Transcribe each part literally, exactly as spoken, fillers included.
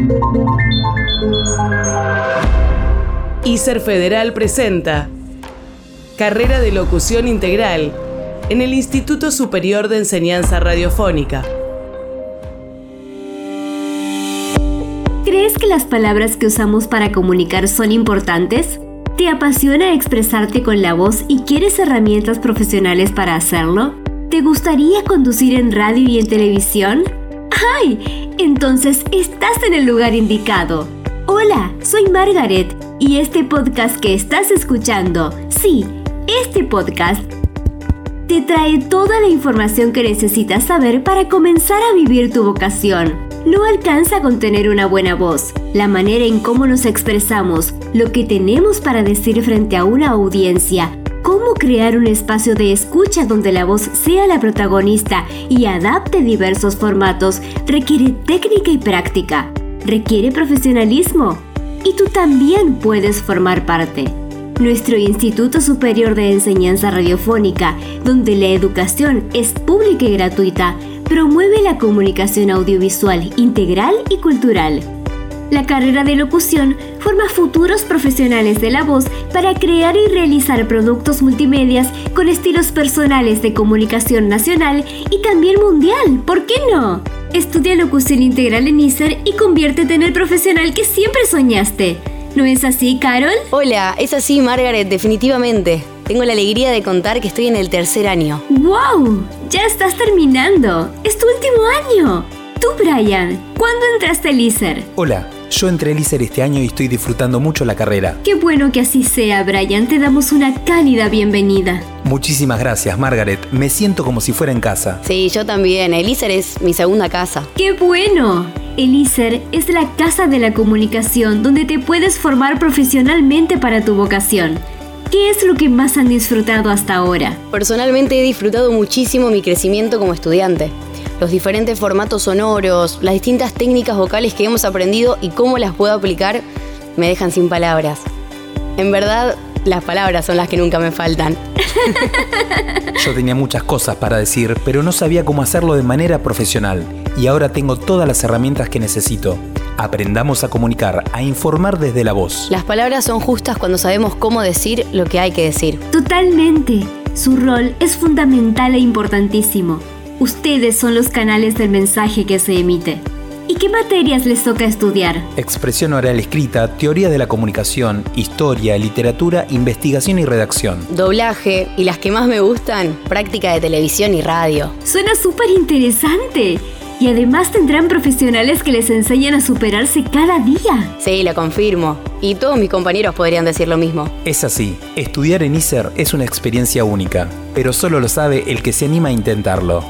ISER Federal presenta Carrera de Locución Integral en el Instituto Superior de Enseñanza Radiofónica. ¿Crees que las palabras que usamos para comunicar son importantes? ¿Te apasiona expresarte con la voz y quieres herramientas profesionales para hacerlo? ¿Te gustaría conducir en radio y en televisión? ¡Ay! Entonces estás en el lugar indicado. Hola, soy Margaret y este podcast que estás escuchando, sí, este podcast, te trae toda la información que necesitas saber para comenzar a vivir tu vocación. No alcanza con tener una buena voz, la manera en cómo nos expresamos, lo que tenemos para decir frente a una audiencia, cómo crear un espacio de escucha donde la voz sea la protagonista y adapte diversos formatos, requiere técnica y práctica, requiere profesionalismo. Y tú también puedes formar parte. Nuestro Instituto Superior de Enseñanza Radiofónica, donde la educación es pública y gratuita, promueve la comunicación audiovisual integral y cultural. La carrera de locución forma futuros profesionales de la voz para crear y realizar productos multimedias con estilos personales de comunicación nacional y también mundial. ¿Por qué no? Estudia locución integral en ISER y conviértete en el profesional que siempre soñaste. ¿No es así, Carol? Hola, es así, Margaret, definitivamente. Tengo la alegría de contar que estoy en el tercer año. ¡Wow! Ya estás terminando. Es tu último año. Tú, Brian, ¿cuándo entraste al ISER? Hola, yo entré al ISER este año y estoy disfrutando mucho la carrera. Qué bueno que así sea, Brian. Te damos una cálida bienvenida. Muchísimas gracias, Margaret. Me siento como si fuera en casa. Sí, yo también. El ISER es mi segunda casa. ¡Qué bueno! El ISER es la casa de la comunicación donde te puedes formar profesionalmente para tu vocación. ¿Qué es lo que más han disfrutado hasta ahora? Personalmente he disfrutado muchísimo mi crecimiento como estudiante. Los diferentes formatos sonoros, las distintas técnicas vocales que hemos aprendido y cómo las puedo aplicar me dejan sin palabras. En verdad, las palabras son las que nunca me faltan. Yo tenía muchas cosas para decir, pero no sabía cómo hacerlo de manera profesional. Y ahora tengo todas las herramientas que necesito. Aprendamos a comunicar, a informar desde la voz. Las palabras son justas cuando sabemos cómo decir lo que hay que decir. Totalmente. Su rol es fundamental e importantísimo. Ustedes son los canales del mensaje que se emite. ¿Y qué materias les toca estudiar? Expresión oral escrita, teoría de la comunicación, historia, literatura, investigación y redacción. Doblaje y las que más me gustan, práctica de televisión y radio. Suena súper interesante. Y además tendrán profesionales que les enseñan a superarse cada día. Sí, lo confirmo. Y todos mis compañeros podrían decir lo mismo. Es así. Estudiar en ISER es una experiencia única, pero solo lo sabe el que se anima a intentarlo.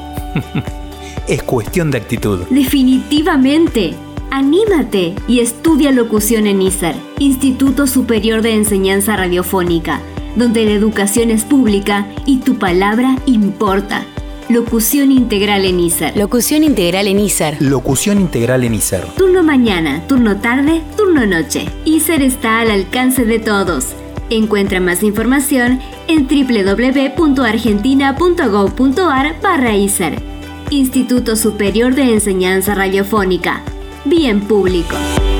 Es cuestión de actitud. Definitivamente. Anímate y estudia locución en ISER, Instituto Superior de Enseñanza Radiofónica, donde la educación es pública y tu palabra importa. Locución integral en ISER. Locución integral en ISER. Locución integral en ISER. Turno mañana, turno tarde, turno noche. ISER está al alcance de todos. Encuentra más información en doble u doble u doble u punto argentina punto gob punto ar barra ISER. Instituto Superior de Enseñanza Radiofónica. Bien público.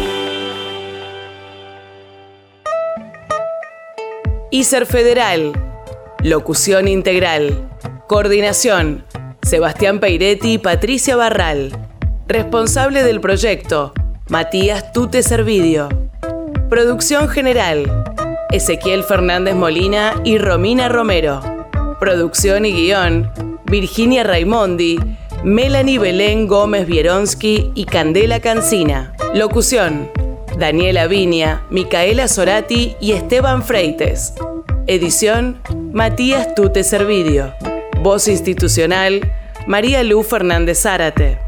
ISER Federal. Locución integral. Coordinación: Sebastián Peiretti y Patricia Barral. Responsable del proyecto: Matías Tute Servidio. Producción general: Ezequiel Fernández Molina y Romina Romero. Producción y guión: Virginia Raimondi, Melanie Belén Gómez Bieronsky y Candela Cancina. Locución: Daniela Viña, Micaela Zorati y Esteban Freites. Edición: Matías Tute Servidio. Voz institucional: María Lu Fernández Zárate.